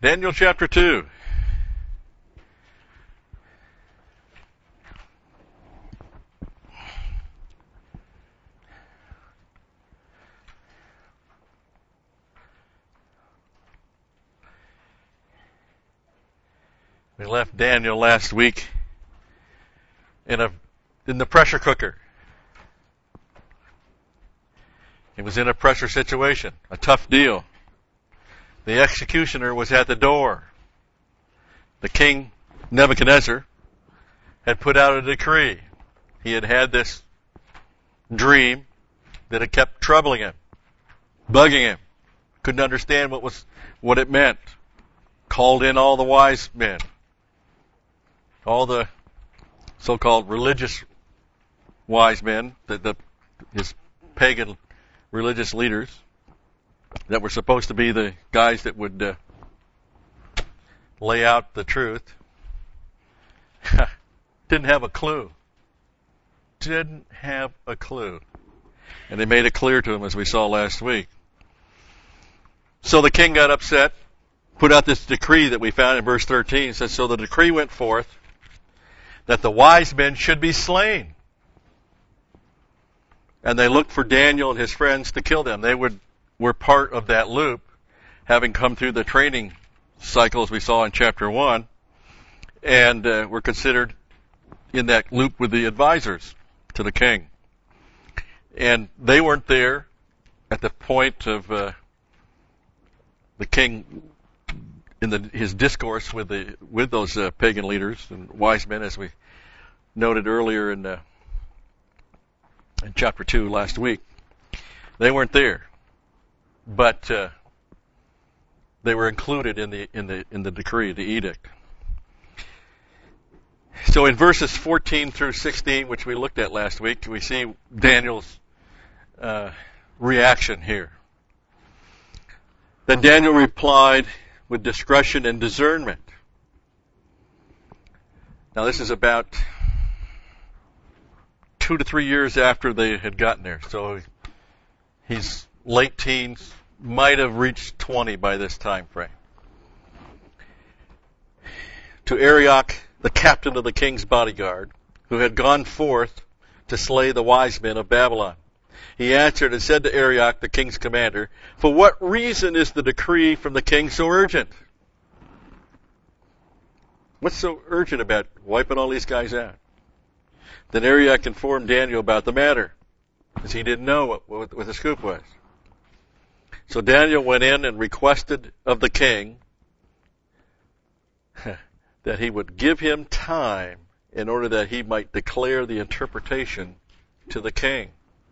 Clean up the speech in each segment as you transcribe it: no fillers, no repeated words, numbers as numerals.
Daniel chapter 2. We left Daniel last week in the pressure cooker. He was in a pressure situation, a tough deal. The executioner was at the door. The king, Nebuchadnezzar, had put out a decree. He had had this dream that had kept troubling him, bugging him. Couldn't understand what it meant. Called in all the wise men, all the so-called religious wise men, his pagan religious leaders that were supposed to be the guys that would lay out the truth. Didn't have a clue. Didn't have a clue. And they made it clear to him, as we saw last week. So the king got upset, put out this decree that we found in verse 13. It says, so the decree went forth that the wise men should be slain. And they looked for Daniel and his friends to kill them. They were part of that loop, having come through the training cycles we saw in chapter 1, and were considered in that loop with the advisors to the king. And they weren't there at the point of the king in his discourse with those pagan leaders and wise men, as we noted earlier in chapter 2 last week. They weren't there, but they were included in the decree, the edict. So in verses 14 through 16, which we looked at last week, we see Daniel's reaction here. Then Daniel replied with discretion and discernment. Now this is about 2 to 3 years after they had gotten there. So he's late teens, might have reached 20 by this time frame. To Arioch, the captain of the king's bodyguard, who had gone forth to slay the wise men of Babylon. He answered and said to Arioch, the king's commander, for what reason is the decree from the king so urgent? What's so urgent about wiping all these guys out? Then Arioch informed Daniel about the matter, because he didn't know what the scoop was. So Daniel went in and requested of the king that he would give him time in order that he might declare the interpretation to the king.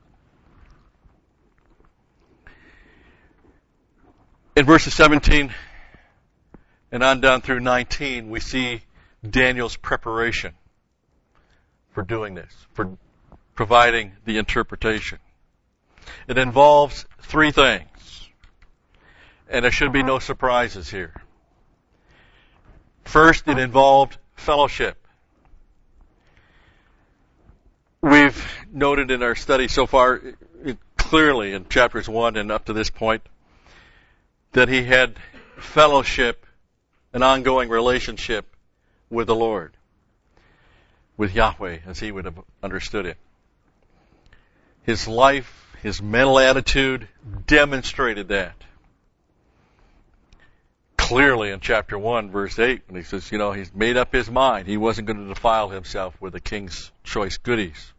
In verses 17 and on down through 19, we see Daniel's preparation for doing this, for providing the interpretation. It involves 3 things, and there should be no surprises here. First, it involved fellowship. We've noted in our study so far, clearly in chapters 1 and up to this point, that he had fellowship, an ongoing relationship with the Lord, with Yahweh, as he would have understood it. His life, his mental attitude demonstrated that. Clearly in chapter 1, verse 8, when he says, he's made up his mind. He wasn't going to defile himself with the king's choice goodies.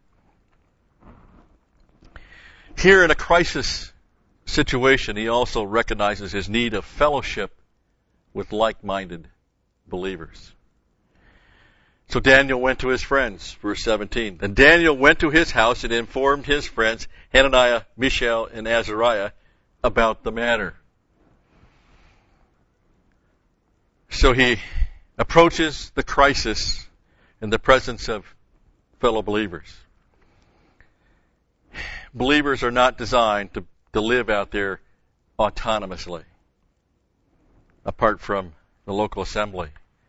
Here in a crisis situation, he also recognizes his need of fellowship with like-minded believers. So Daniel went to his friends, verse 17. And Daniel went to his house and informed his friends, Hananiah, Mishael, and Azariah, about the matter. So he approaches the crisis in the presence of fellow believers. Believers are not designed to live out there autonomously, apart from the local assembly.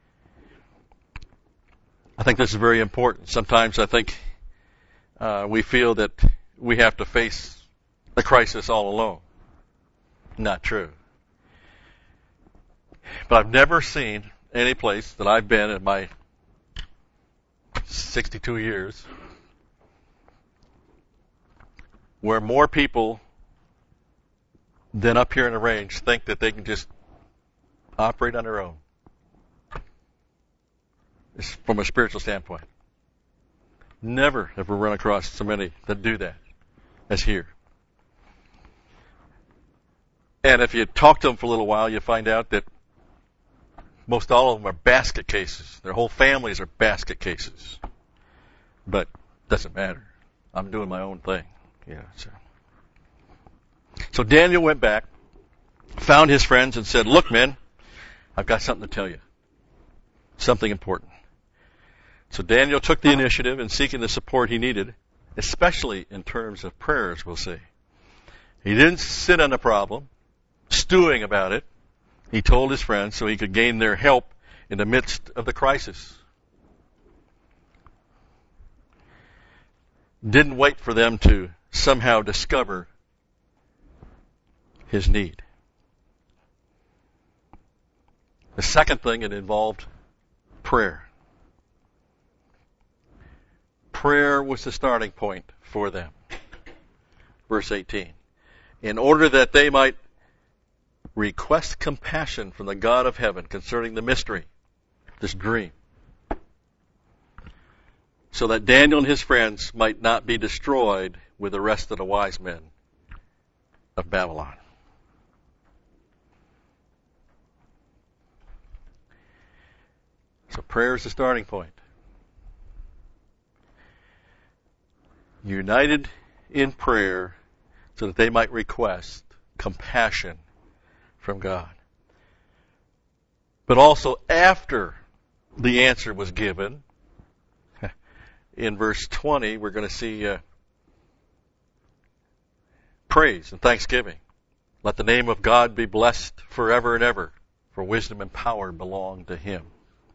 I think this is very important. Sometimes I think we feel that we have to face the crisis all alone. Not true. But I've never seen any place that I've been in my 62 years where more people than up here in the range think that they can just operate on their own. It's from a spiritual standpoint. Never have we run across so many that do that as here. And if you talk to them for a little while, you find out that most all of them are basket cases. Their whole families are basket cases. But it doesn't matter. I'm doing my own thing. So Daniel went back, found his friends, and said, "Look, men, I've got something to tell you. Something important." So Daniel took the initiative in seeking the support he needed, especially in terms of prayers, we'll see. He didn't sit on the problem, stewing about it. He told his friends so he could gain their help in the midst of the crisis. Didn't wait for them to somehow discover his need. The second thing, it involved prayer. Prayer was the starting point for them. Verse 18. In order that they might request compassion from the God of heaven concerning the mystery, this dream, so that Daniel and his friends might not be destroyed with the rest of the wise men of Babylon. So prayer is the starting point. United in prayer so that they might request compassion from God. But also after the answer was given, in verse 20, we're going to see praise and thanksgiving. Let the name of God be blessed forever and ever, for wisdom and power belong to Him.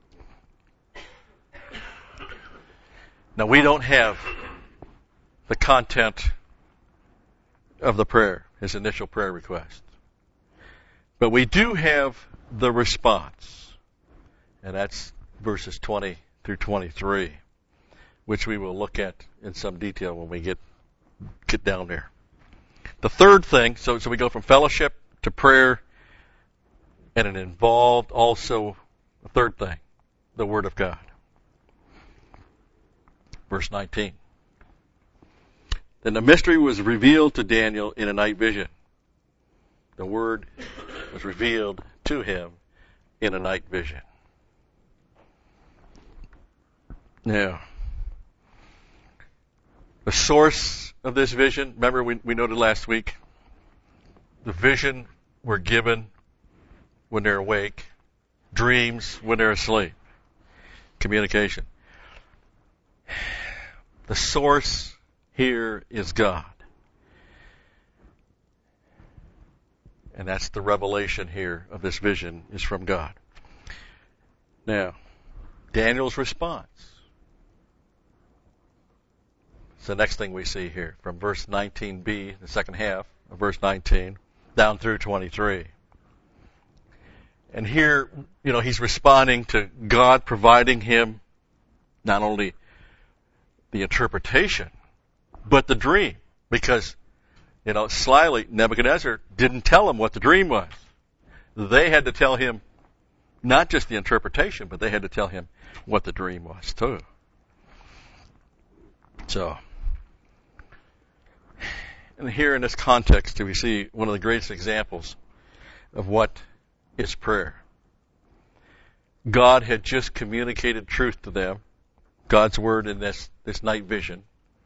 Now, we don't have the content of the prayer, his initial prayer request. But we do have the response. And that's verses 20 through 23, which we will look at in some detail when we get down there. The third thing, so we go from fellowship to prayer, and it involved also a third thing, the Word of God. Verse 19. Then the mystery was revealed to Daniel in a night vision. The Word was revealed to him in a night vision. Now, the source of this vision, remember we noted last week, the vision were given when they're awake, dreams when they're asleep. Communication. The source here is God. And that's the revelation here of this vision is from God. Now, Daniel's response. It's the next thing we see here from verse 19b, the second half of verse 19, down through 23. And here, he's responding to God providing him not only the interpretation, but the dream. Because, slyly, Nebuchadnezzar didn't tell him what the dream was. They had to tell him not just the interpretation, but they had to tell him what the dream was too. So, and here in this context, we see one of the greatest examples of what is prayer. God had just communicated truth to them, God's word in this night vision.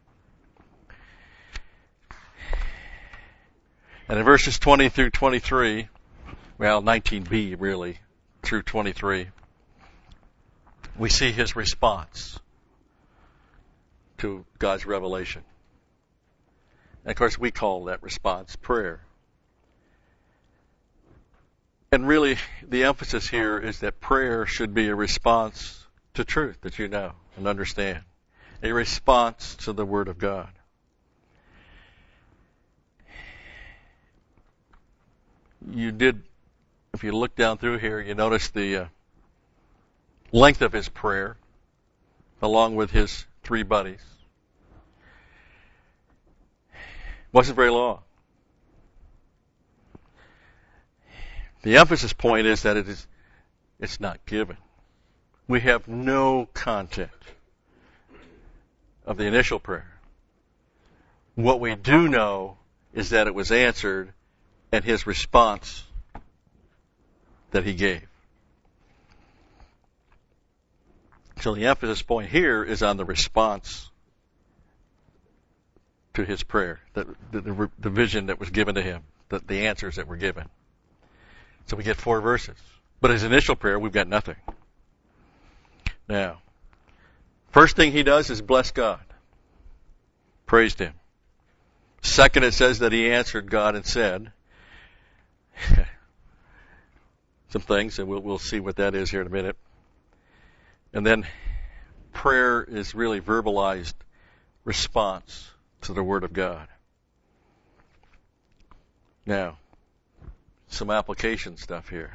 And in verses 20 through 23, 19b really, through 23, we see his response to God's revelation. And of course, we call that response prayer. And really, the emphasis here is that prayer should be a response to truth that you know and understand. A response to the Word of God. You did if you look down through here, you notice the length of his prayer, along with his 3 buddies. Wasn't very long. The emphasis point is that it's not given. We have no content of the initial prayer. What we do know is that it was answered and his response that he gave. So the emphasis point here is on the response to his prayer, the vision that was given to him, the answers that were given. So we get 4 verses. But his initial prayer, we've got nothing. Now, first thing he does is bless God. Praised him. Second, it says that he answered God and said some things, and we'll see what that is here in a minute. And then prayer is really verbalized response to the Word of God. Now, some application stuff here.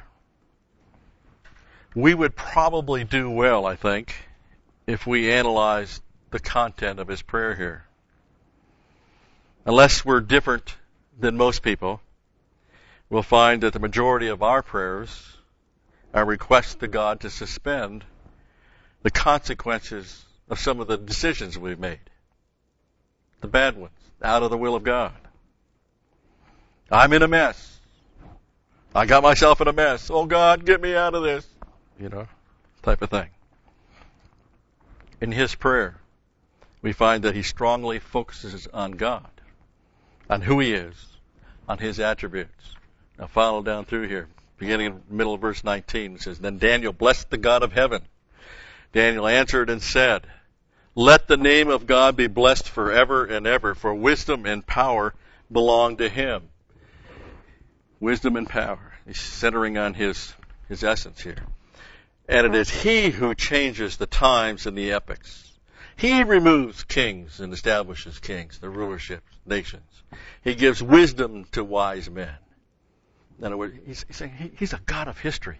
We would probably do well, I think, if we analyzed the content of his prayer here. Unless we're different than most people, we'll find that the majority of our prayers are requests to God to suspend the consequences of some of the decisions we've made. The bad ones, out of the will of God. I'm in a mess. I got myself in a mess. Oh God, get me out of this. Type of thing. In his prayer, we find that he strongly focuses on God, on who he is, on his attributes. Now follow down through here. Beginning in the middle of verse 19, it says, Then Daniel blessed the God of heaven. Daniel answered and said, Let the name of God be blessed forever and ever, for wisdom and power belong to him. Wisdom and power. He's centering on his essence here. And it is he who changes the times and the epochs. He removes kings and establishes kings, the rulership, nations. He gives wisdom to wise men. In other words, he's saying he's a God of history.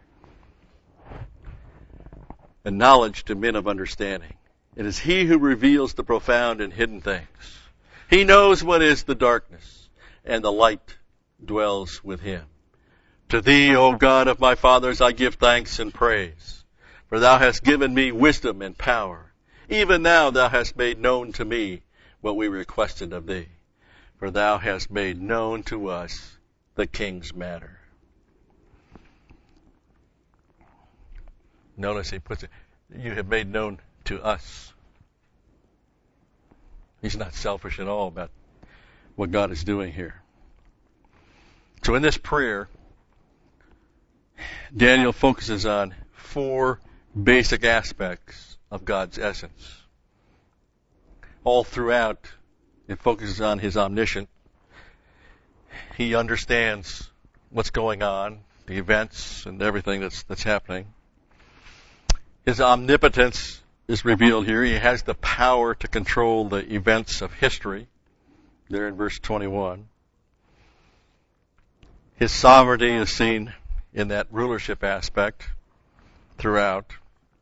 And knowledge to men of understanding. It is he who reveals the profound and hidden things. He knows what is the darkness, and the light dwells with him. To thee, O God of my fathers, I give thanks and praise. For thou hast given me wisdom and power. Even now thou hast made known to me what we requested of thee. For thou hast made known to us the king's matter. Notice he puts it, you have made known to us. He's not selfish at all about what God is doing here. So in this prayer, Daniel focuses on 4 basic aspects of God's essence. All throughout, it focuses on his omniscience. He understands what's going on, the events and everything that's happening. His omnipotence is revealed here. He has the power to control the events of history, there in verse 21. His sovereignty is seen in that rulership aspect throughout.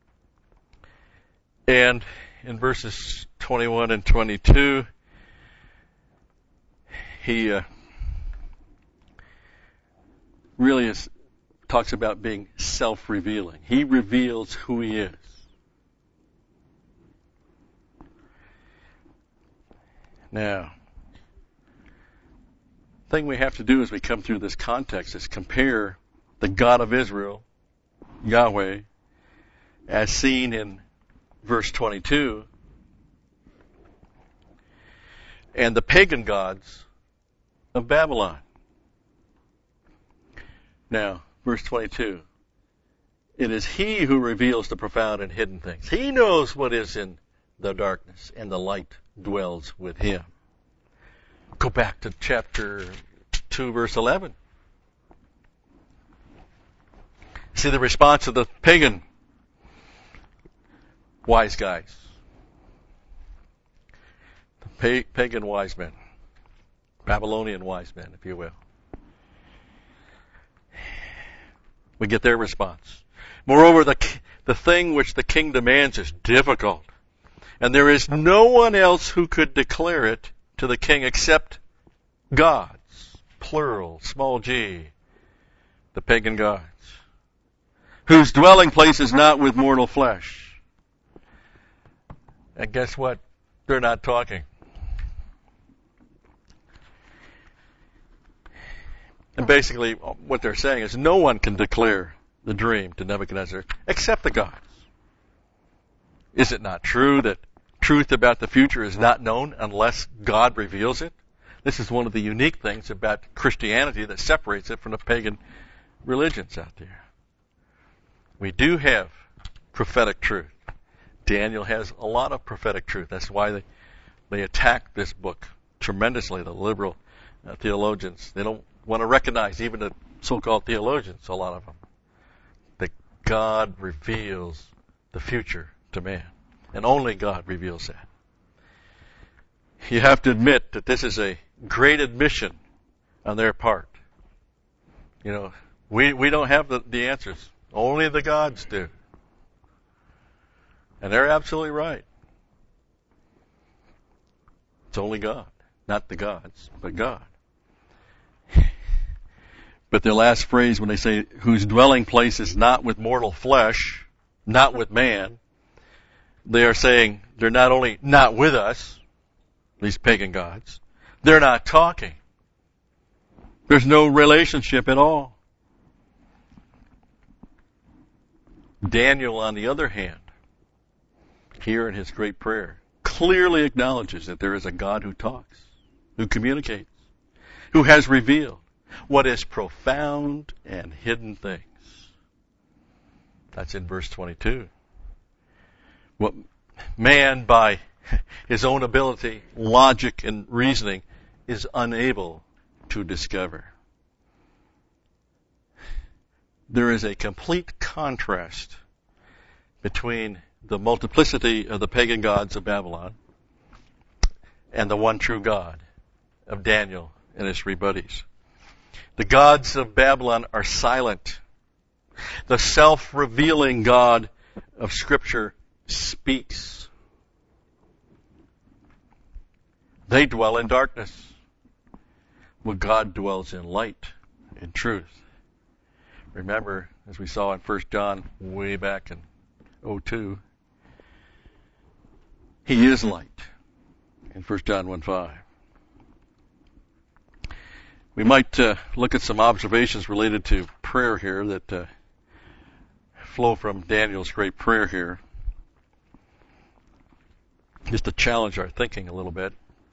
And in verses 21 and 22, he really talks about being self-revealing. He reveals who he is. Now, the thing we have to do as we come through this context is compare the God of Israel, Yahweh, as seen in verse 22, and the pagan gods of Babylon. Now, verse 22, it is he who reveals the profound and hidden things. He knows what is in the darkness, and the light dwells with him. Go back to chapter 2, verse 11. See the response of the pagan wise guys. The pagan wise men. Babylonian wise men, if you will. We get their response. Moreover, the thing which the king demands is difficult, and there is no one else who could declare it to the king except gods, plural, small g, the pagan gods, whose dwelling place is not with mortal flesh. And guess what? They're not talking. And basically what they're saying is no one can declare the dream to Nebuchadnezzar except the gods. Is it not true that truth about the future is not known unless God reveals it? This is one of the unique things about Christianity that separates it from the pagan religions out there. We do have prophetic truth. Daniel has a lot of prophetic truth. That's why they attack this book tremendously, the liberal theologians. They don't want to recognize, even the so-called theologians, a lot of them, that God reveals the future to man. And only God reveals that. You have to admit that this is a great admission on their part. You know, we don't have the answers. Only the gods do. And they're absolutely right. It's only God. Not the gods, but God. But their last phrase when they say, whose dwelling place is not with mortal flesh, not with man, they are saying they're not only not with us, these pagan gods, they're not talking. There's no relationship at all. Daniel, on the other hand, here in his great prayer, clearly acknowledges that there is a God who talks, who communicates, who has revealed what is profound and hidden things. That's in verse 22. What man, by his own ability, logic, and reasoning, is unable to discover. There is a complete contrast between the multiplicity of the pagan gods of Babylon and the one true God of Daniel and his three buddies. The gods of Babylon are silent. The self-revealing God of Scripture speaks. They dwell in darkness, while God dwells in light and truth. Remember, as we saw in 1 John way back in 02, He is light in 1 John 1:5. We might look at some observations related to prayer here that flow from Daniel's great prayer here, just to challenge our thinking a little bit.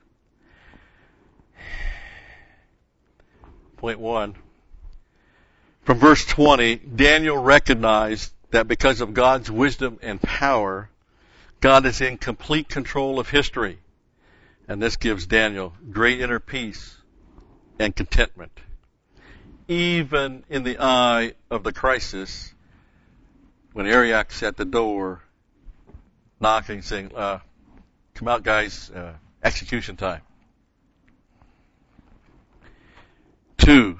Point 1. From verse 20, Daniel recognized that because of God's wisdom and power, God is in complete control of history. And this gives Daniel great inner peace and contentment. Even in the eye of the crisis, when Arioch's at the door, knocking, saying, come out guys, execution time. 2,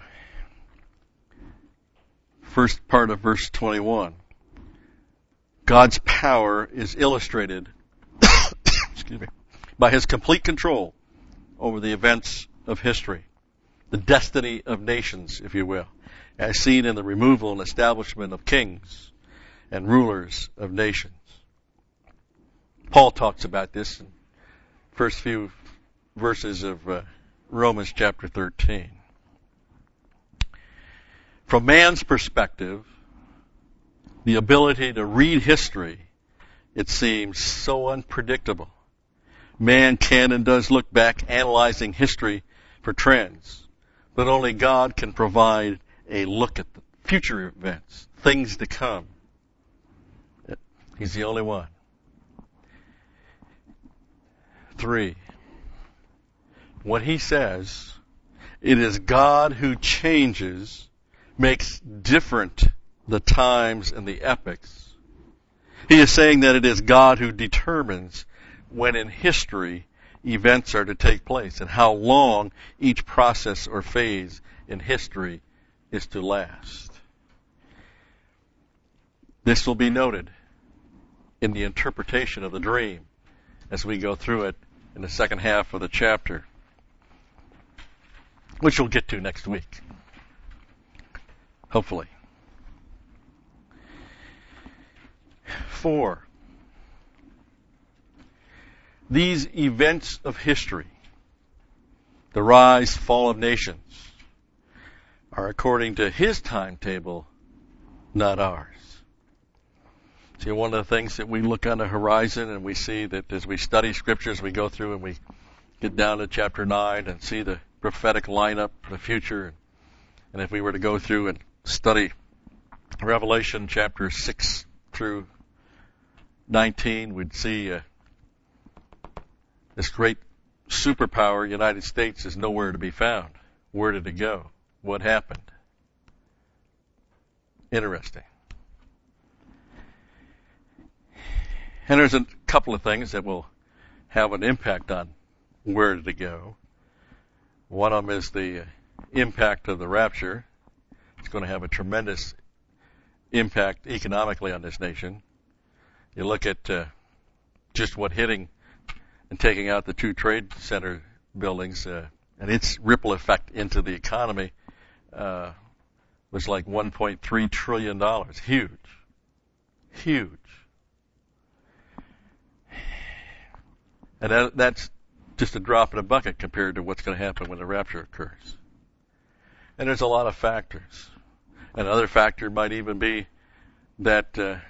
first part of verse 21. God's power is illustrated excuse me, by His complete control over the events of history, the destiny of nations, if you will, as seen in the removal and establishment of kings and rulers of nations. Paul talks about this in the first few verses of Romans chapter 13. From man's perspective, the ability to read history, it seems so unpredictable. Man can and does look back analyzing history for trends, but only God can provide a look at the future events, things to come. He's the only one. 3, what he says, it is God who changes, makes different the times and the epochs. He is saying that it is God who determines when in history events are to take place and how long each process or phase in history is to last. This will be noted in the interpretation of the dream as we go through it in the second half of the chapter, which we'll get to next week, hopefully. 4. These events of history, the rise, fall of nations, are according to his timetable, not ours. See, one of the things that we look on the horizon and we see that as we study scriptures, we go through and we get down to chapter 9 and see the prophetic lineup for the future. And if we were to go through and study Revelation chapter 6 through 19, we'd see this great superpower, United States, is nowhere to be found. Where did it go? What happened? Interesting. And there's a couple of things that will have an impact on where did it go. One of them is the impact of the rapture. It's going to have a tremendous impact economically on this nation. You look at just what hitting and taking out the 2 trade center buildings and its ripple effect into the economy was like $1.3 trillion. Huge. Huge. And that's just a drop in a bucket compared to what's going to happen when the rapture occurs. And there's a lot of factors. Another factor might even be that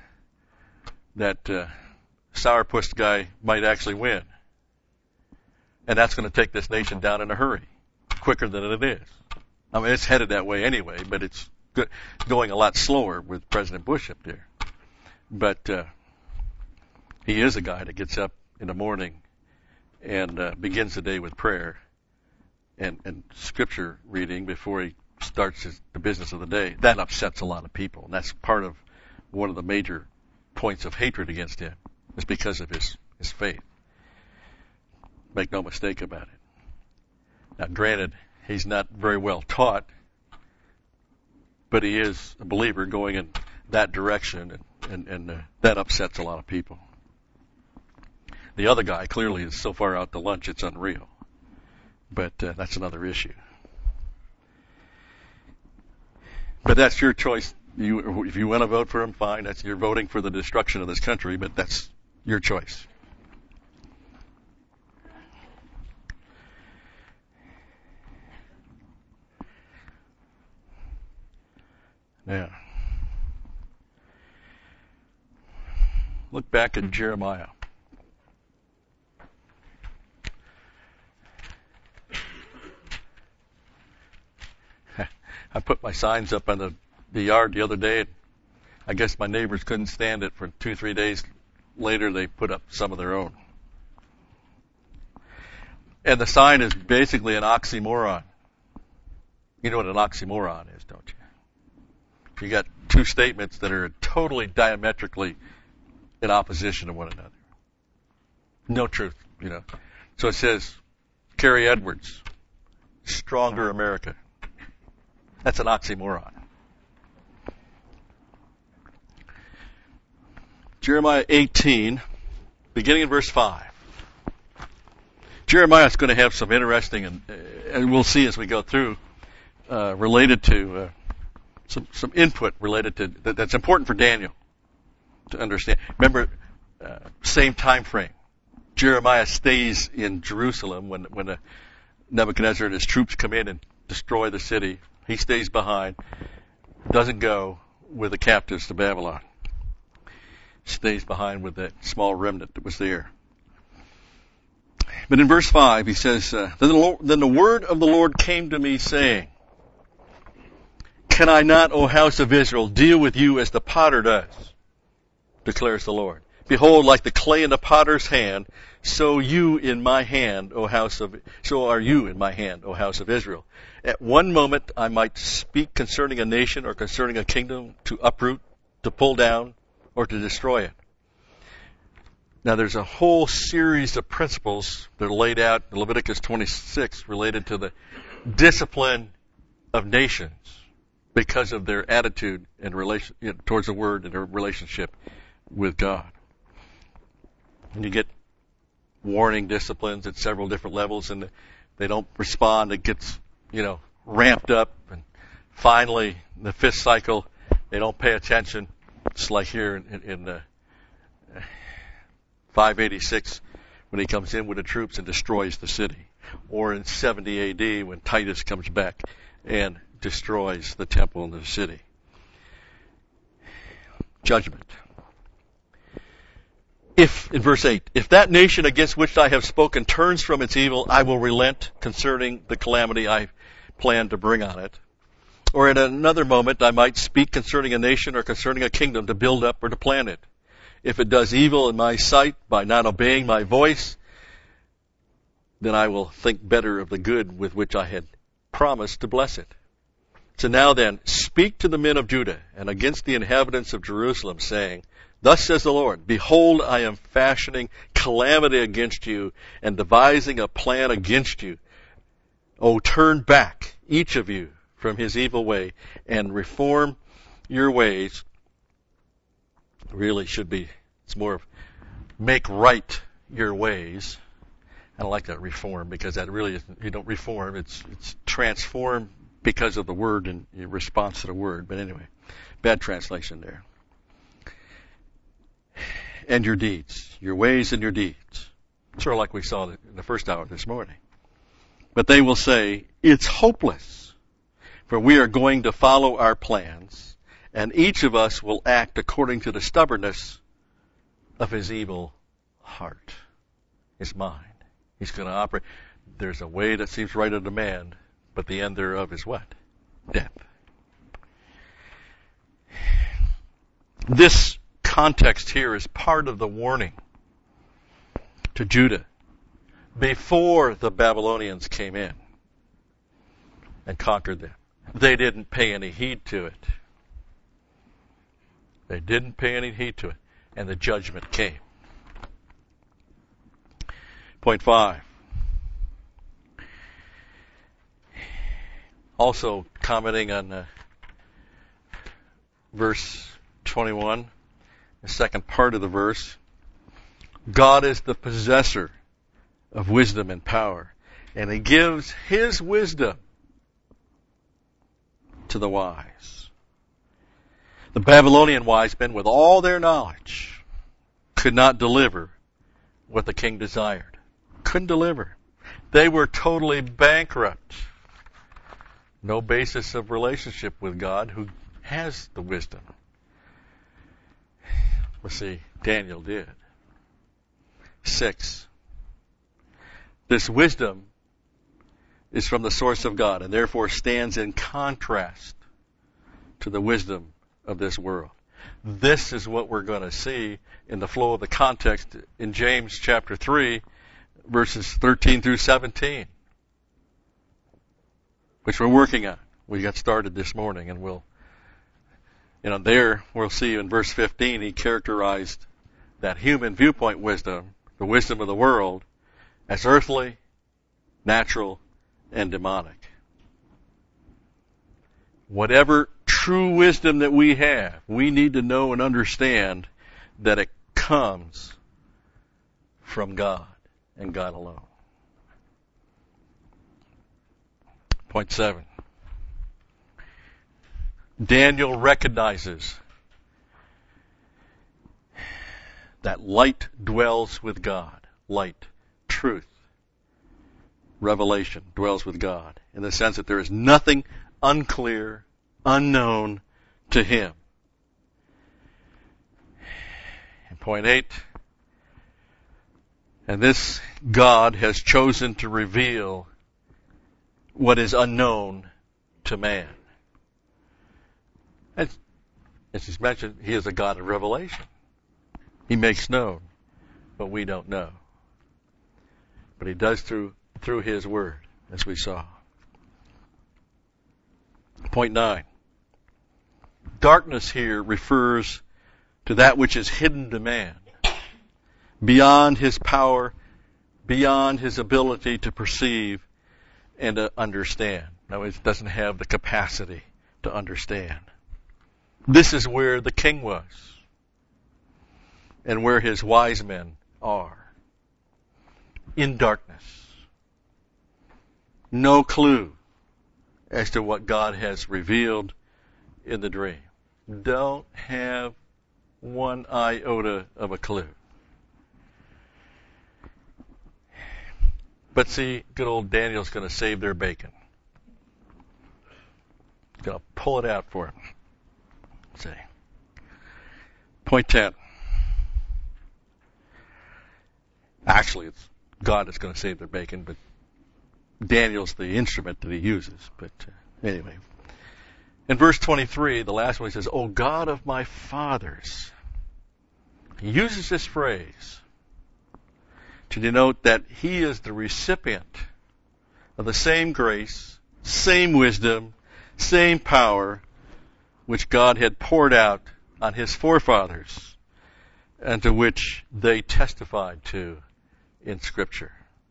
sourpuss guy might actually win. And that's going to take this nation down in a hurry, quicker than it is. I mean, it's headed that way anyway, but it's going a lot slower with President Bush up there. But he is a guy that gets up in the morning and begins the day with prayer and scripture reading before he starts the business of the day. That upsets a lot of people, and that's part of one of the major points of hatred against him, is because of his faith. Make no mistake about it. Now, granted, he's not very well taught, but he is a believer going in that direction, and that upsets a lot of people. The other guy clearly is so far out to lunch it's unreal. But that's another issue. But that's your choice. If you want to vote for him, fine. You're voting for the destruction of this country, but that's your choice. Now, look back at Jeremiah. I put my signs up on the yard the other day. I guess my neighbors couldn't stand it. For 2-3 days later, they put up some of their own. And the sign is basically an oxymoron. You know what an oxymoron is, don't you? You got 2 statements that are totally diametrically in opposition to one another. No truth, you know. So it says, Carrie Edwards, stronger America. That's an oxymoron. Jeremiah 18, beginning in verse 5. Jeremiah is going to have some interesting, and we'll see as we go through, related to some input related to that's important for Daniel to understand. Remember, same time frame. Jeremiah stays in Jerusalem when Nebuchadnezzar and his troops come in and destroy the city. He stays behind, doesn't go with the captives to Babylon. Stays behind with that small remnant that was there. But in verse 5, he says, Then the word of the Lord came to me, saying, Can I not, O house of Israel, deal with you as the potter does? Declares the Lord. Behold, like the clay in the potter's hand, so are you in my hand, O house of Israel. At one moment I might speak concerning a nation or concerning a kingdom to uproot, to pull down, or to destroy it. Now there's a whole series of principles that are laid out in Leviticus 26 related to the discipline of nations because of their attitude and relation towards the Word and their relationship with God. And you get warning disciplines at several different levels, and they don't respond. It gets, ramped up, and finally, the fifth cycle, they don't pay attention. It's like here in 586, when he comes in with the troops and destroys the city. Or in 70 A.D., when Titus comes back and destroys the temple and the city. Judgment. In verse 8, if that nation against which I have spoken turns from its evil, I will relent concerning the calamity I plan to bring on it. Or at another moment, I might speak concerning a nation or concerning a kingdom to build up or to plant it. If it does evil in my sight by not obeying my voice, then I will think better of the good with which I had promised to bless it. So now then, speak to the men of Judah and against the inhabitants of Jerusalem, saying, Thus says the Lord, Behold, I am fashioning calamity against you and devising a plan against you. O turn back, each of you, from his evil way and reform your ways. Really should be, it's more of make right your ways. I don't like that reform, because that really isn't, you don't reform, it's transform because of the word and your response to the word. But anyway, bad translation there. And your deeds, your ways and your deeds. Sort of like we saw in the first hour this morning. But they will say, it's hopeless, for we are going to follow our plans, and each of us will act according to the stubbornness of his evil heart, his mind. He's going to operate. There's a way that seems right unto man, but the end thereof is what? Death. This context here is part of the warning to Judah before the Babylonians came in and conquered them. They didn't pay any heed to it. They didn't pay any heed to it, and the judgment came. Point 5. Also commenting on verse 21, the second part of the verse. God is the possessor of wisdom and power, and he gives his wisdom to the wise. The Babylonian wise men, with all their knowledge, could not deliver what the king desired. Couldn't deliver. They were totally bankrupt. No basis of relationship with God, who has the wisdom. Let's see, Daniel did. 6. This wisdom is from the source of God, and therefore stands in contrast to the wisdom of this world. This is what we're going to see in the flow of the context in James chapter 3, verses 13 through 17, which we're working on. We got started this morning, and we'll see in verse 15, he characterized that human viewpoint wisdom, the wisdom of the world, as earthly, natural, and demonic. Whatever true wisdom that we have, we need to know and understand that it comes from God and God alone. Point 7. Daniel recognizes that light dwells with God. Light, truth, revelation dwells with God, in the sense that there is nothing unclear, unknown to him. And point 8, and this God has chosen to reveal what is unknown to man. As he's mentioned, he is a God of revelation. He makes known what we don't know. But he does through his word, as we saw. Point 9. Darkness here refers to that which is hidden to man, beyond his power, beyond his ability to perceive and to understand. Now, it doesn't have the capacity to understand. This is where the king was and where his wise men are. In darkness. No clue as to what God has revealed in the dream. Don't have one iota of a clue. But see, good old Daniel's going to save their bacon. He's going to pull it out for him. See. Point 10. Actually, it's God that's going to save their bacon, but Daniel's the instrument that he uses. But anyway. In verse 23, the last one, he says, O God of my fathers. He uses this phrase to denote that he is the recipient of the same grace, same wisdom, same power which God had poured out on his forefathers and to which they testified to in Scripture,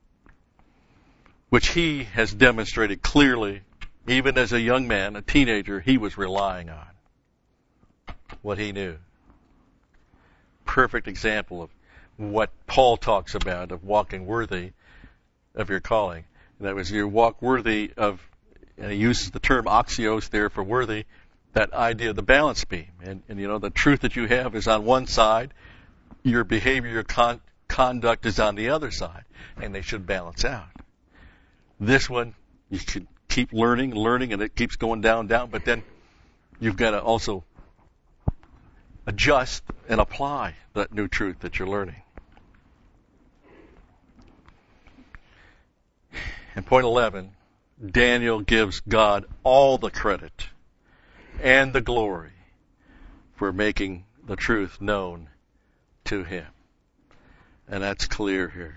which he has demonstrated clearly, even as a young man, a teenager, he was relying on what he knew. Perfect example of what Paul talks about, of walking worthy of your calling. And that was you walk worthy of, and he uses the term axios there for worthy, that idea of the balance beam. And you know, the truth that you have is on one side, your behavior, your conduct is on the other side, and they should balance out. This one, you should keep learning, and it keeps going down, but then you've got to also adjust and apply that new truth that you're learning. And point 11, Daniel gives God all the credit and the glory for making the truth known to him. And that's clear here.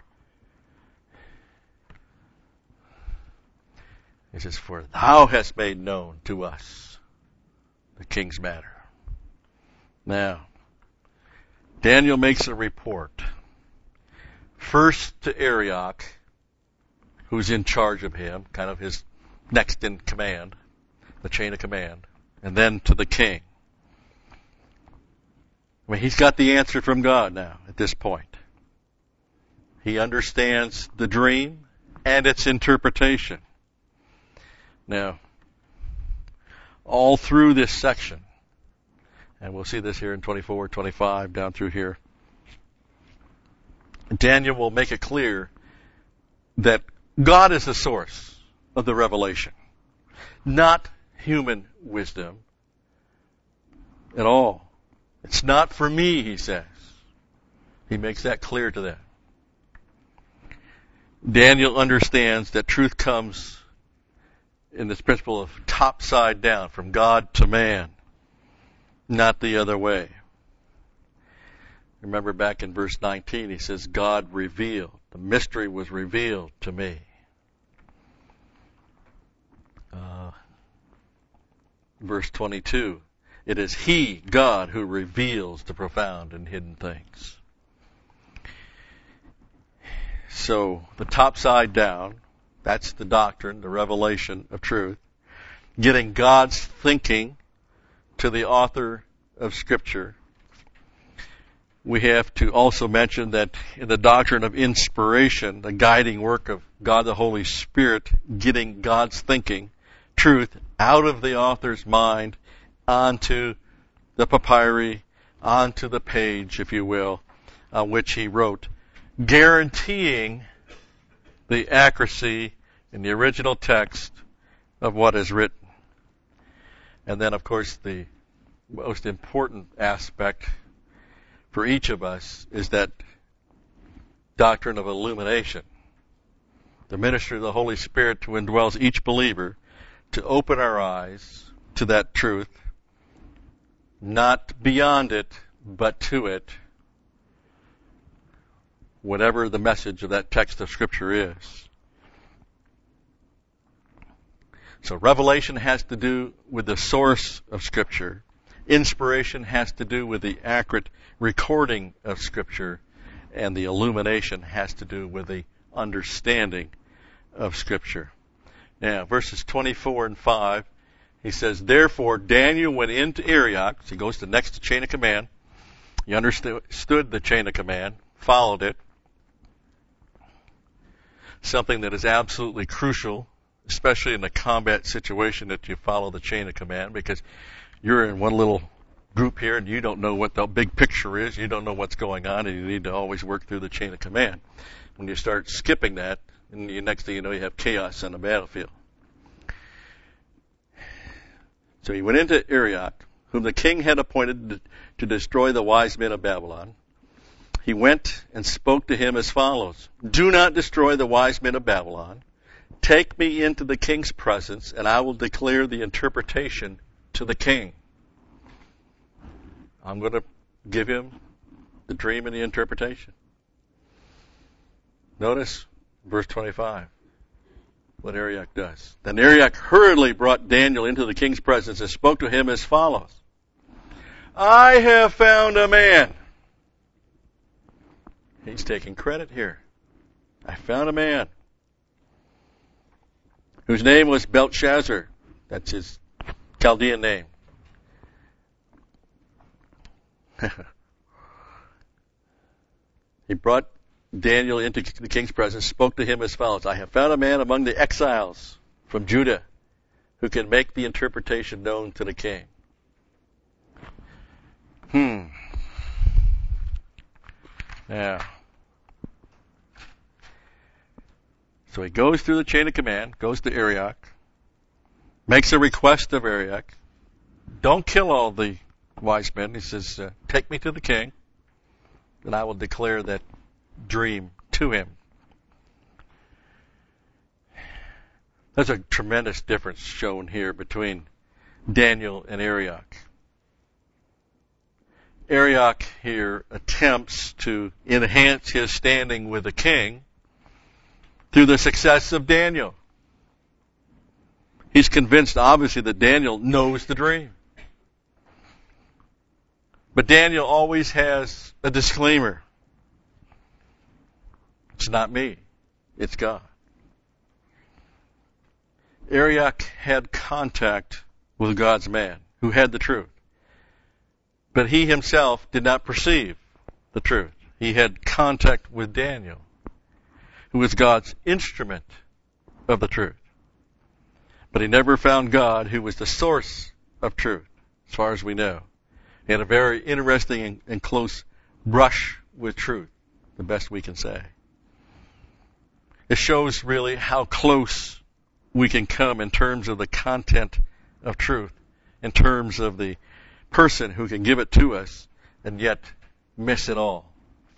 He says, for thou hast made known to us the king's matter. Now, Daniel makes a report. First to Arioch, who's in charge of him, kind of his next in command, the chain of command, and then to the king. I mean, he's got the answer from God now at this point. He understands the dream and its interpretation. Now, all through this section, and we'll see this here in 24, 25, down through here, Daniel will make it clear that God is the source of the revelation, not human wisdom at all. It's not for me, he says. He makes that clear to them. Daniel understands that truth comes in this principle of top side down, from God to man, not the other way. Remember back in verse 19, he says, God revealed. The mystery was revealed to me. Verse 22, it is he, God, who reveals the profound and hidden things. So, the top side down, that's the doctrine, the revelation of truth. Getting God's thinking to the author of Scripture. We have to also mention that in the doctrine of inspiration, the guiding work of God the Holy Spirit, getting God's thinking, truth, out of the author's mind onto the papyri, onto the page, if you will, on which he wrote, guaranteeing the accuracy in the original text of what is written. And then, of course, the most important aspect for each of us is that doctrine of illumination. The ministry of the Holy Spirit who indwells each believer to open our eyes to that truth, not beyond it, but to it, whatever the message of that text of Scripture is. So revelation has to do with the source of Scripture. Inspiration has to do with the accurate recording of Scripture. And the illumination has to do with the understanding of Scripture. Now, verses 24 and 5, He says, therefore Daniel went into Arioch. So he goes to next to chain of command. He understood the chain of command, followed it. Something that is absolutely crucial, especially in a combat situation, that you follow the chain of command, because you're in one little group here and you don't know what the big picture is. You don't know what's going on, and you need to always work through the chain of command. When you start skipping that, and next thing you know, you have chaos on the battlefield. So he went into Arioch, whom the king had appointed to destroy the wise men of Babylon. He went and spoke to him as follows: do not destroy the wise men of Babylon. Take me into the king's presence, and I will declare the interpretation to the king. I'm going to give him the dream and the interpretation. Notice verse 25, what Arioch does. Then Arioch hurriedly brought Daniel into the king's presence and spoke to him as follows: I have found a man. He's taking credit here. I found a man whose name was Belteshazzar. That's his Chaldean name. He brought Daniel into the king's presence, spoke to him as follows: I have found a man among the exiles from Judah who can make the interpretation known to the king. Yeah. So he goes through the chain of command, goes to Arioch, makes a request of Arioch. Don't kill all the wise men. He says, take me to the king, and I will declare that dream to him. There's a tremendous difference shown here between Daniel and Arioch. Arioch here attempts to enhance his standing with the king through the success of Daniel. He's convinced, obviously, that Daniel knows the dream. But Daniel always has a disclaimer. It's not me. It's God. Arioch had contact with God's man who had the truth. But he himself did not perceive the truth. He had contact with Daniel, who was God's instrument of the truth. But he never found God, who was the source of truth, as far as we know. He had a very interesting and close brush with truth, the best we can say. It shows really how close we can come in terms of the content of truth, in terms of the person who can give it to us and yet miss it all.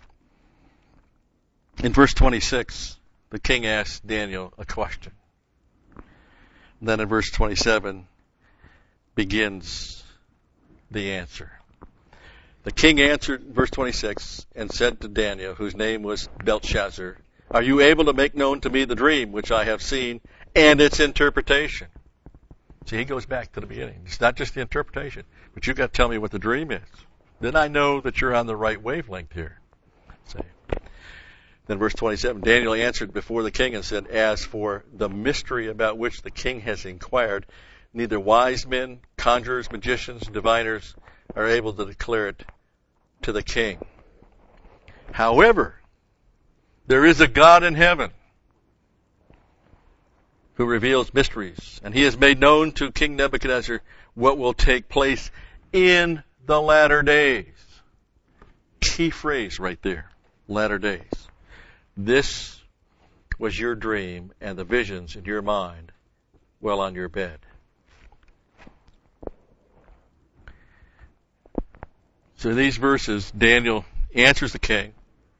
In verse 26, the king asked Daniel a question. And then in verse 27 begins the answer. The king answered, verse 26, and said to Daniel, whose name was Belteshazzar, are you able to make known to me the dream which I have seen and its interpretation? See, he goes back to the beginning. It's not just the interpretation, but you've got to tell me what the dream is. Then I know that you're on the right wavelength here. See. Then verse 27, Daniel answered before the king and said, as for the mystery about which the king has inquired, neither wise men, conjurers, magicians, diviners are able to declare it to the king. However, there is a God in heaven who reveals mysteries, and he has made known to King Nebuchadnezzar what will take place in the latter days. Key phrase right there, latter days. This was your dream and the visions in your mind while on your bed. So in these verses, Daniel answers the king.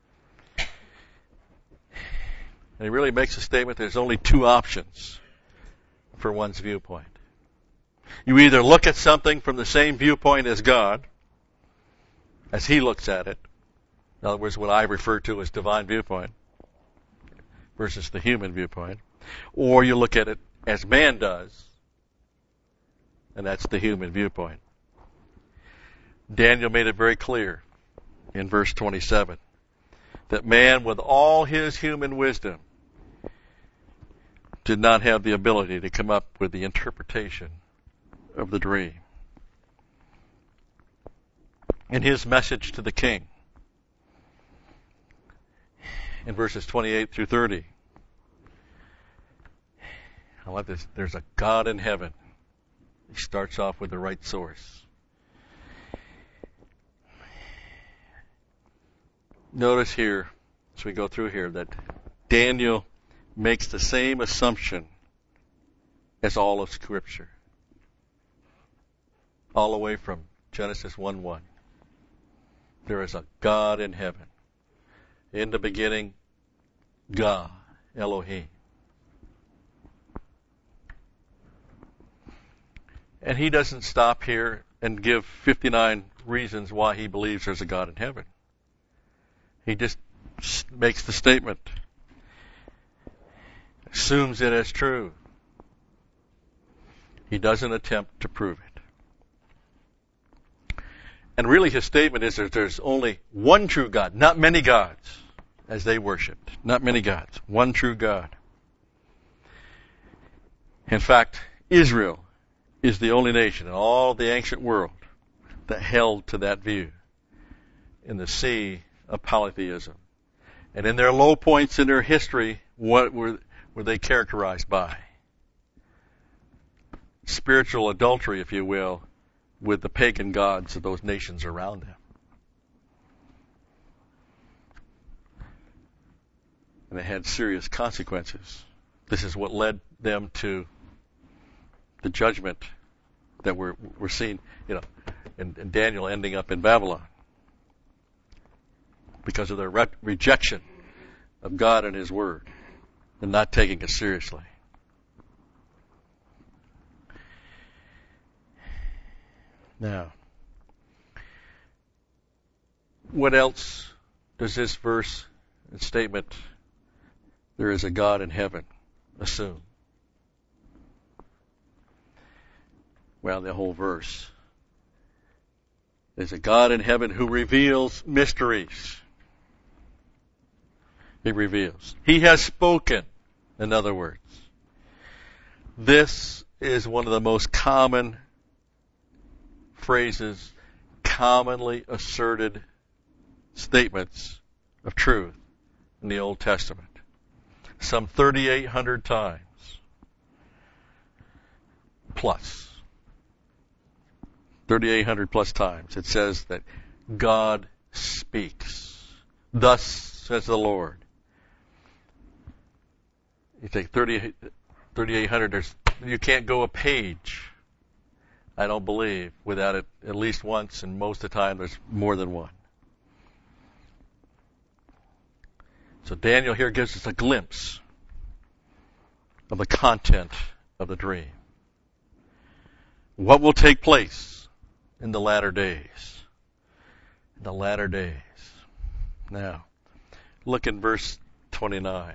And he really makes a statement: there's only two options for one's viewpoint. You either look at something from the same viewpoint as God, as he looks at it. In other words, what I refer to as divine viewpoint versus the human viewpoint. Or you look at it as man does, and that's the human viewpoint. Daniel made it very clear in verse 27 that man, with all his human wisdom, did not have the ability to come up with the interpretation of the dream. In his message to the king, in verses 28 through 30, I love this. There's a God in heaven. He starts off with the right source. Notice here, as we go through here, that Daniel makes the same assumption as all of Scripture. All the way from Genesis 1:1. There is a God in heaven. In the beginning, God, Elohim. And he doesn't stop here and give 59 reasons why he believes there's a God in heaven. He just makes the statement, assumes it as true. He doesn't attempt to prove it. And really his statement is that there's only one true God, not many gods, as they worshipped. Not many gods, one true God. In fact, Israel is the only nation in all the ancient world that held to that view in the sea of polytheism. And in their low points in their history, what were they characterized by? Spiritual adultery, if you will, with the pagan gods of those nations around them. And it had serious consequences. This is what led them to the judgment that we're seeing, in Daniel ending up in Babylon. Because of their rejection of God and His Word and not taking it seriously. Now, what else does this verse and statement, there is a God in heaven, assume? Well, the whole verse. There's a God in heaven who reveals mysteries. He reveals. He has spoken, in other words. This is one of the most common phrases, commonly asserted statements of truth in the Old Testament. Some 3,800 times plus. 3,800 plus times it says that God speaks. Thus says the Lord. You take 3,800, you can't go a page, I don't believe, without it at least once, and most of the time there's more than one. So Daniel here gives us a glimpse of the content of the dream. What will take place in the latter days? In the latter days. Now, look in verse 29.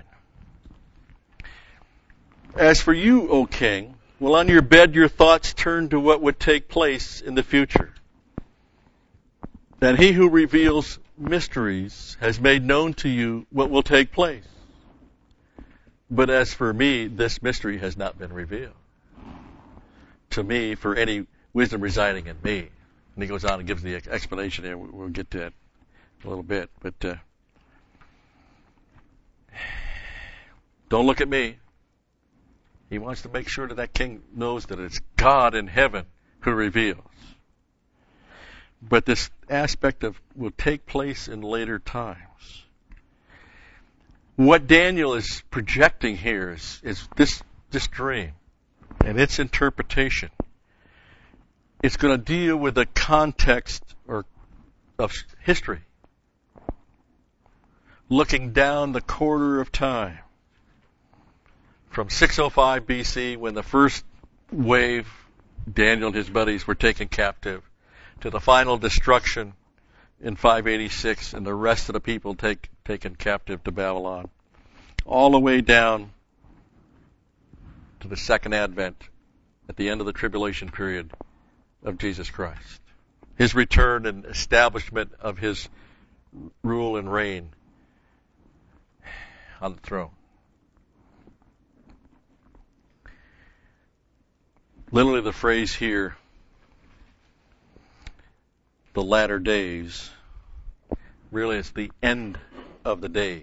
As for you, O king, will on your bed your thoughts turn to what would take place in the future? And he who reveals mysteries has made known to you what will take place. But as for me, this mystery has not been revealed to me for any wisdom residing in me. And he goes on and gives the explanation here. We'll get to that in a little bit. But don't look at me. He wants to make sure that king knows that it's God in heaven who reveals. But this aspect of will take place in later times. What Daniel is projecting here is this dream and its interpretation. It's going to deal with the context of history. Looking down the corridor of time. From 605 BC, when the first wave, Daniel and his buddies were taken captive, to the final destruction in 586 and the rest of the people taken captive to Babylon. All the way down to the second advent at the end of the tribulation period of Jesus Christ. His return and establishment of his rule and reign on the throne. Literally the phrase here, the latter days, really it's the end of the days.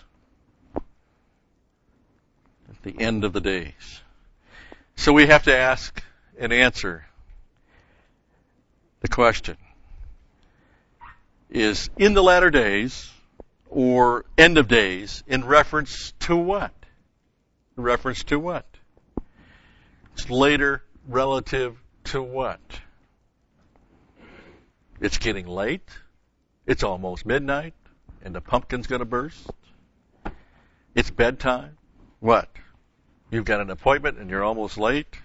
At the end of the days. So we have to ask and answer the question, is in the latter days or end of days in reference to what? In reference to what? It's later relative to what? It's getting late. It's almost midnight and the pumpkin's going to burst. It's bedtime. What? You've got an appointment and you're almost late.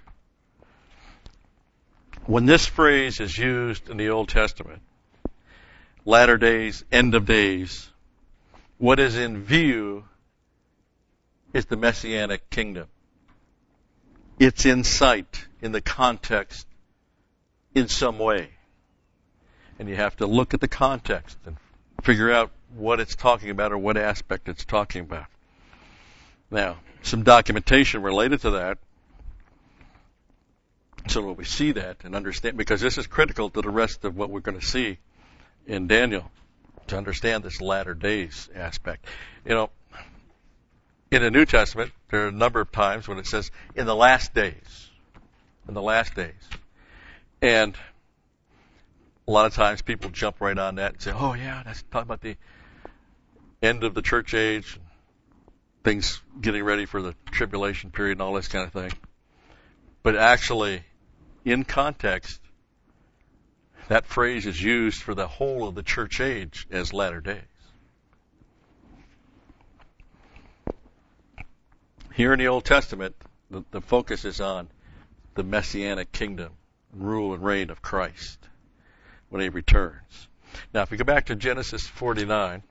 When this phrase is used in the Old Testament, latter days, end of days, what is in view is the Messianic kingdom. It's in sight, in the context, in some way. And you have to look at the context and figure out what it's talking about or what aspect it's talking about. Now, some documentation related to that, so that we see that and understand, because this is critical to the rest of what we're going to see in Daniel, to understand this latter days aspect. You know, in the New Testament, there are a number of times when it says, in the last days. In the last days. And a lot of times people jump right on that and say, oh yeah, that's talking about the end of the church age, things getting ready for the tribulation period and all this kind of thing. But actually, in context, that phrase is used for the whole of the church age as latter days. Here in the Old Testament, the focus is on the Messianic kingdom, rule and reign of Christ when he returns. Now, if we go back to Genesis 49,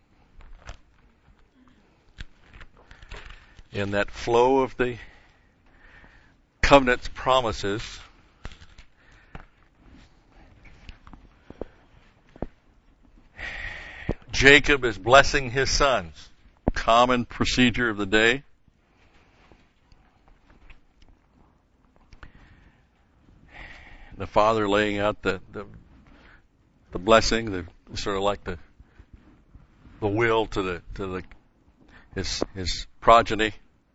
in that flow of the covenant's promises, Jacob is blessing his sons. Common procedure of the day. The father laying out the blessing, the sort of like the will to his progeny.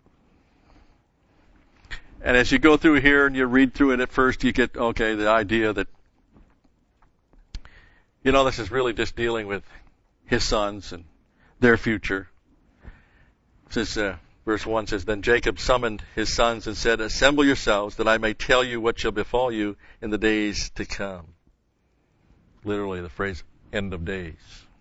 And as you go through here and you read through it at first, you get, the idea that, this is really just dealing with his sons and their future. Since verse 1 says, then Jacob summoned his sons and said, assemble yourselves that I may tell you what shall befall you in the days to come. Literally the phrase, end of days.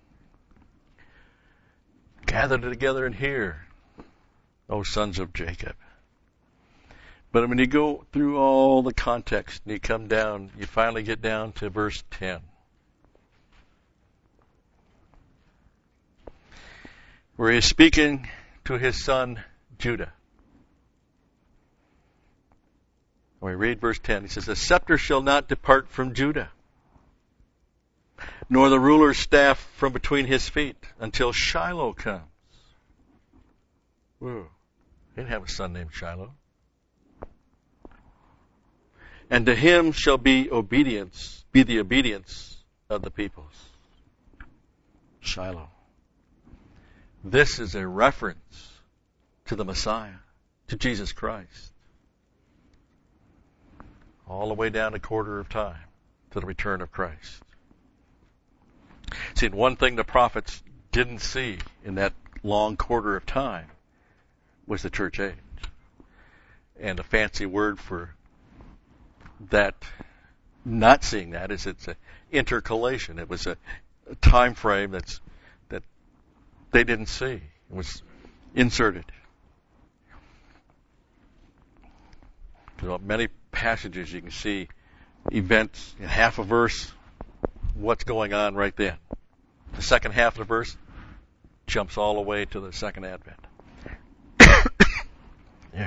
Gather together and hear, O sons of Jacob. But when you go through all the context and you come down, you finally get down to verse 10. Where he is speaking to his son Judah. When we read verse 10, he says, the scepter shall not depart from Judah, nor the ruler's staff from between his feet, until Shiloh comes. Whoa. He didn't have a son named Shiloh. And to him shall be the obedience of the peoples. Shiloh. This is a reference to the Messiah, to Jesus Christ. All the way down a quarter of time to the return of Christ. See, one thing the prophets didn't see in that long quarter of time was the church age. And a fancy word for that, not seeing that, is it's an intercalation. It was a time frame that they didn't see. It was inserted. Many passages you can see events in half a verse, what's going on right then. The second half of the verse jumps all the way to the second advent. Yeah.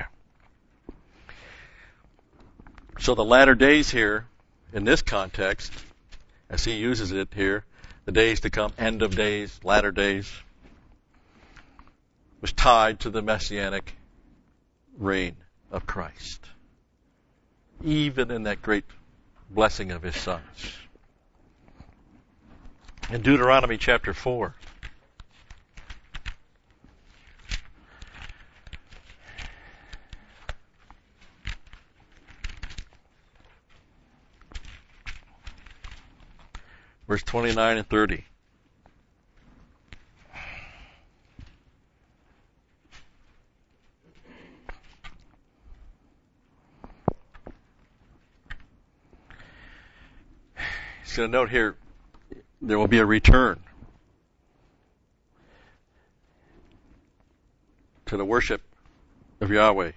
So the latter days here, in this context, as he uses it here, the days to come, end of days, latter days, was tied to the Messianic reign of Christ. even in that great blessing of his sons. In Deuteronomy chapter 4, verse 29 and 30. He's going to note here, there will be a return to the worship of Yahweh.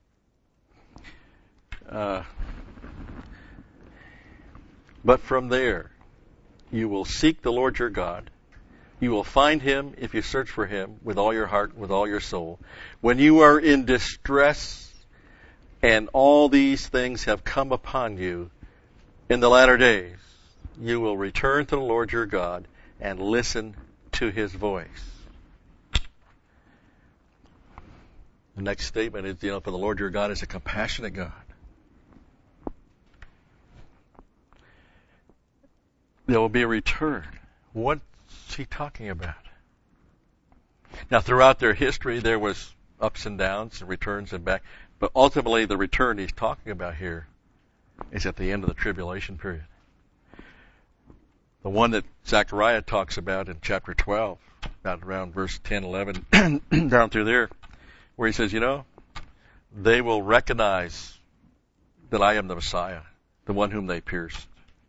But from there, you will seek the Lord your God. You will find him if you search for him with all your heart, with all your soul. When you are in distress and all these things have come upon you in the latter days, you will return to the Lord your God and listen to his voice. The next statement is, for the Lord your God is a compassionate God. There will be a return. What's he talking about? Now, throughout their history, there was ups and downs and returns and back. But ultimately, the return he's talking about here is at the end of the tribulation period. The one that Zechariah talks about in chapter 12, about around verse 10, 11, down through there, where he says, they will recognize that I am the Messiah, the one whom they pierced.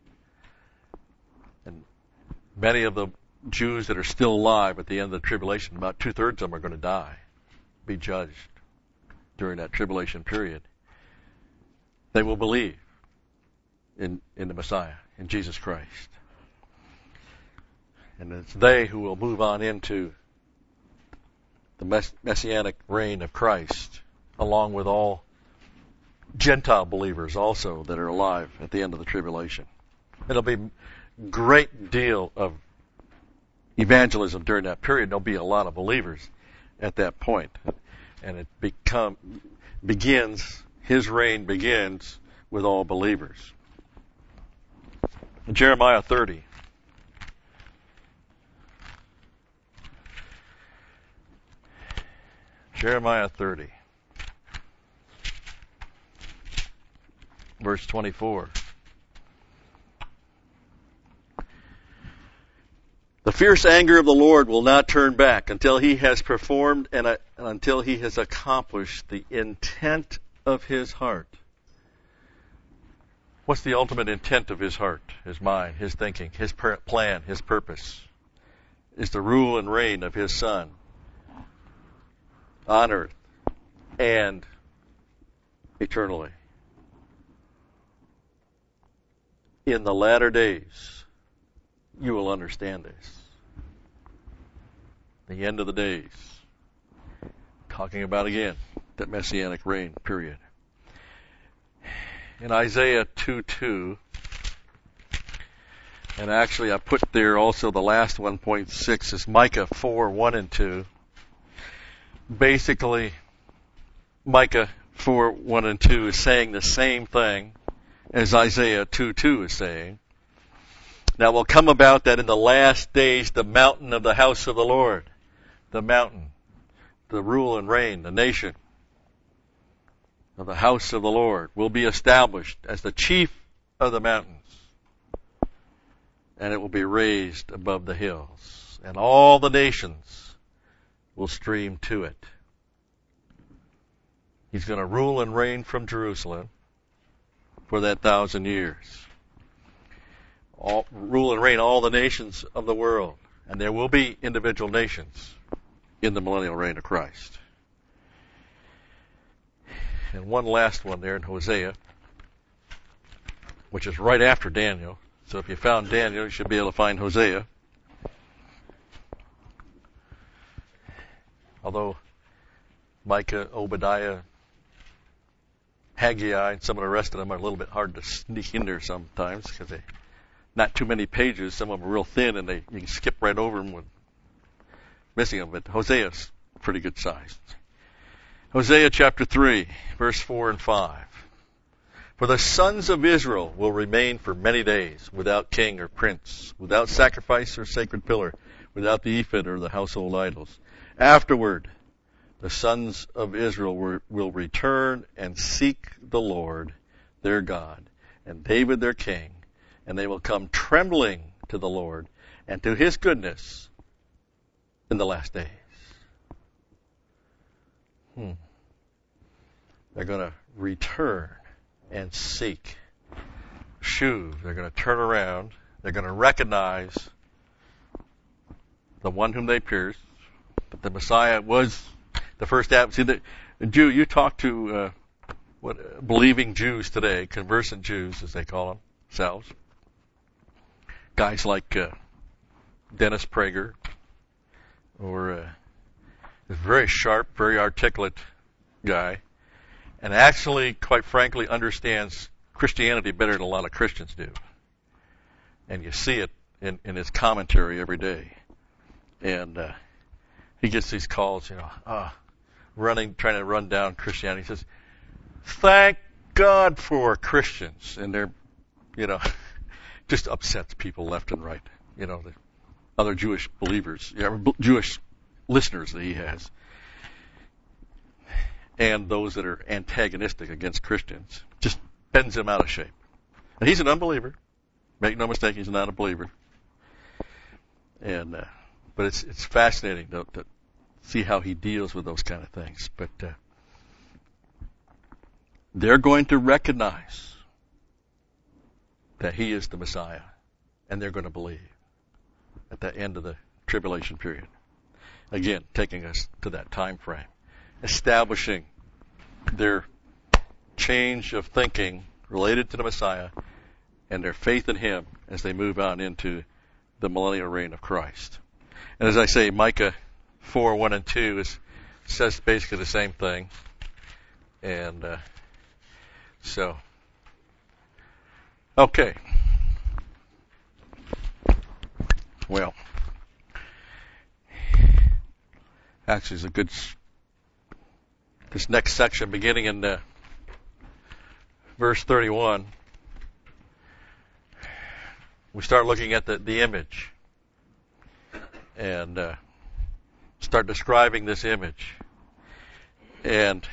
And many of the Jews that are still alive at the end of the tribulation, about 2/3 of them are going to die, be judged during that tribulation period. They will believe in the Messiah, in Jesus Christ. And it's they who will move on into the messianic reign of Christ, along with all Gentile believers also that are alive at the end of the tribulation. It'll be a great deal of evangelism during that period. There'll be a lot of believers at that point. And it his reign begins with all believers. In Jeremiah 30. Jeremiah 30. Verse 24. The fierce anger of the Lord will not turn back until he has performed and until he has accomplished the intent of his heart. What's the ultimate intent of his heart, his mind, his thinking, his plan, his purpose? Is the rule and reign of his Son on earth and eternally. In the latter days, you will understand this. The end of the days. Talking about again that messianic reign period. In Isaiah 2:2, and actually I put there also the last 1.6 is Micah 4:1 and 2. Basically, Micah 4:1 and 2 is saying the same thing as Isaiah 2:2 is saying. Now it will come about that in the last days the mountain of the house of the Lord, the mountain, the rule and reign, the nation of the house of the Lord will be established as the chief of the mountains, and it will be raised above the hills, and all the nations will stream to it. He's going to rule and reign from Jerusalem for that 1,000 years. Rule and reign all the nations of the world. And there will be individual nations in the millennial reign of Christ. And one last one there in Hosea, which is right after Daniel. So if you found Daniel, you should be able to find Hosea. Although Micah, Obadiah, Haggai, and some of the rest of them are a little bit hard to sneak in there sometimes because they not too many pages. Some of them are real thin, and you can skip right over them with missing them. But Hosea's pretty good size. Hosea chapter 3, verse 4 and 5. For the sons of Israel will remain for many days without king or prince, without sacrifice or sacred pillar, without the ephod or the household idols. Afterward, the sons of Israel will return and seek the Lord their God and David their king, and they will come trembling to the Lord and to his goodness in the last days. They're going to return and seek. Shuv, they're going to turn around. They're going to recognize the one whom they pierced, that the Messiah was the first Adam. See, the Jew, you talk to believing Jews today, conversant Jews as they call themselves, guys like Dennis Prager, or a very sharp, very articulate guy, and actually, quite frankly, understands Christianity better than a lot of Christians do. And you see it in his commentary every day. And he gets these calls, trying to run down Christianity. He says, "Thank God for Christians," and they're, just upsets people left and right. The other Jewish believers, Jewish listeners that he has, and those that are antagonistic against Christians, just bends him out of shape. And he's an unbeliever. Make no mistake, he's not a believer. And but it's fascinating to see how he deals with those kind of things. But they're going to recognize that he is the Messiah, and they're going to believe at the end of the tribulation period. Again, taking us to that time frame, establishing their change of thinking related to the Messiah and their faith in him as they move on into the millennial reign of Christ. And as I say, Micah 4, 1 and 2 says basically the same thing. And okay. Well, actually it's a good, this next section beginning in verse 31, we start looking at the image and start describing this image. And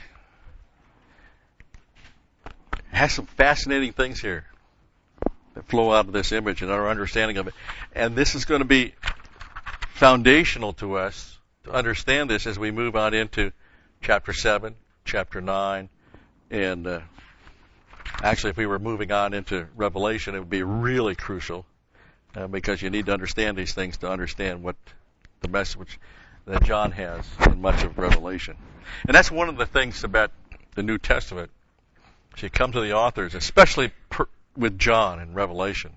it has some fascinating things here that flow out of this image and our understanding of it. And this is going to be foundational to us to understand this as we move on into chapter 7, chapter 9, and actually if we were moving on into Revelation, it would be really crucial because you need to understand these things to understand what the message that John has in much of Revelation. And that's one of the things about the New Testament. As you come to the authors, especially with John in Revelation,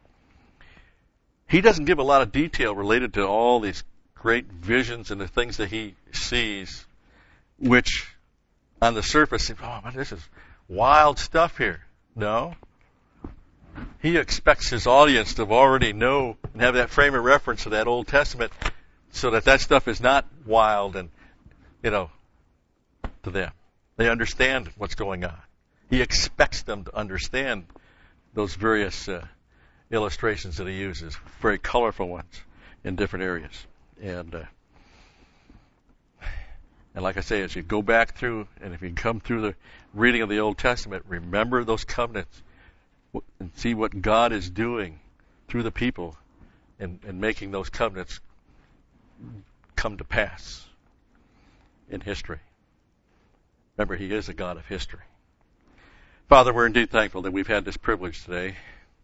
he doesn't give a lot of detail related to all these great visions and the things that he sees, which on the surface seem, oh man, this is wild stuff here. No. He expects his audience to already know and have that frame of reference to that Old Testament so that stuff is not wild and, to them. They understand what's going on. He expects them to understand those various illustrations that he uses, very colorful ones in different areas. And like I say, as you go back through, and if you come through the reading of the Old Testament, remember those covenants and see what God is doing through the people and making those covenants come to pass in history. Remember, he is a God of history. Father, we're indeed thankful that we've had this privilege today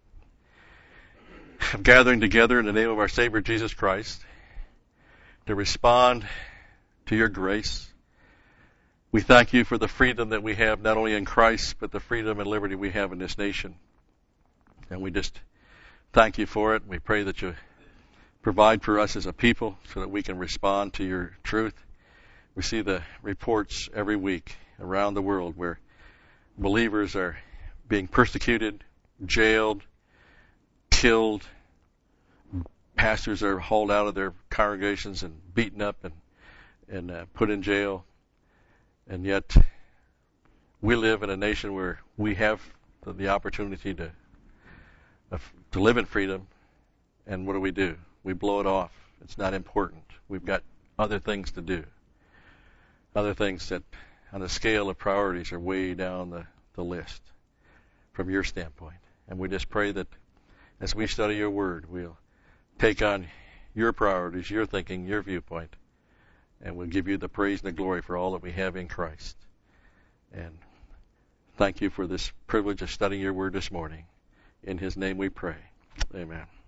of gathering together in the name of our Savior Jesus Christ to respond to your grace. We thank you for the freedom that we have not only in Christ, but the freedom and liberty we have in this nation. And we just thank you for it. We pray that you provide for us as a people so that we can respond to your truth. We see the reports every week around the world where believers are being persecuted, jailed, killed. Pastors are hauled out of their congregations and beaten up and put in jail. And yet we live in a nation where we have the opportunity to live in freedom, and what do? We blow it off. It's not important. We've got other things to do. Other things that, on the scale of priorities, are way down the list from your standpoint. And we just pray that as we study your word, we'll take on your priorities, your thinking, your viewpoint, and we'll give you the praise and the glory for all that we have in Christ. And thank you for this privilege of studying your word this morning. In his name we pray. Amen.